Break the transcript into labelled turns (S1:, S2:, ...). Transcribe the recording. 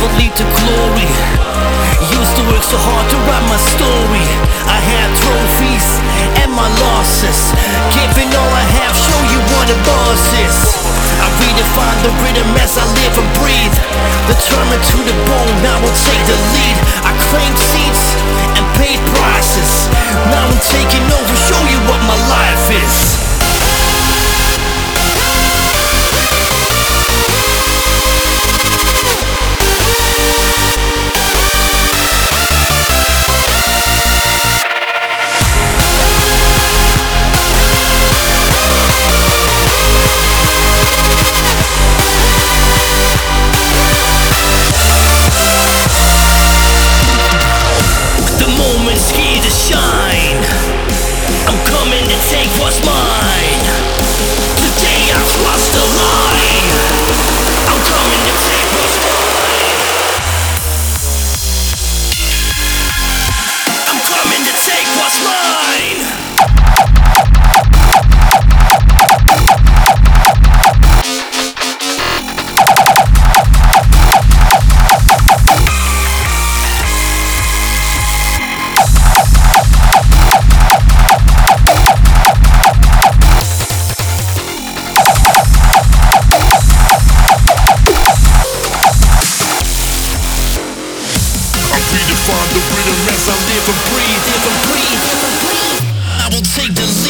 S1: will lead to glory. Used to work so hard to write my story. I had trophies and my losses, giving all I have, show you what a boss is. I redefine the rhythm as I live and breathe. Determined to the bone, I will take the lead. I claimed seats and paid prices. Now I'm taking over, show you what my life is. Here to shine, I'm coming to take what's mine. Today I've crossed the line. I'm coming to take what's mine. I'm coming to take what's mine. Redefine the rhythm as I live and breathe. I will take the lead.